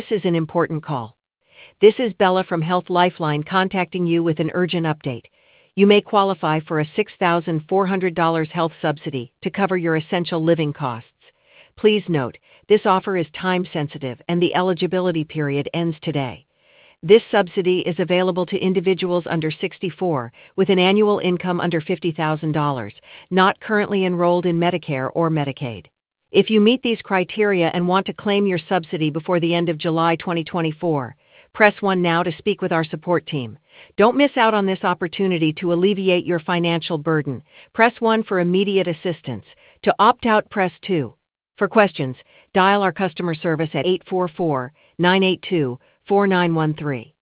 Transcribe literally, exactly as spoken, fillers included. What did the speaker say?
This is an important call. This is Bella from Health Lifeline contacting you with an urgent update. You may qualify for a six thousand four hundred dollars health subsidy to cover your essential living costs. Please note, this offer is time sensitive and the eligibility period ends today. This subsidy is available to individuals under sixty-four with an annual income under fifty thousand dollars, not currently enrolled in Medicare or Medicaid. If you meet these criteria and want to claim your subsidy before the end of July twenty twenty-four, press one now to speak with our support team. Don't miss out on this opportunity to alleviate your financial burden. Press one for immediate assistance. To opt out, press two. For questions, dial our customer service at eight four four, nine eight two, four nine one three.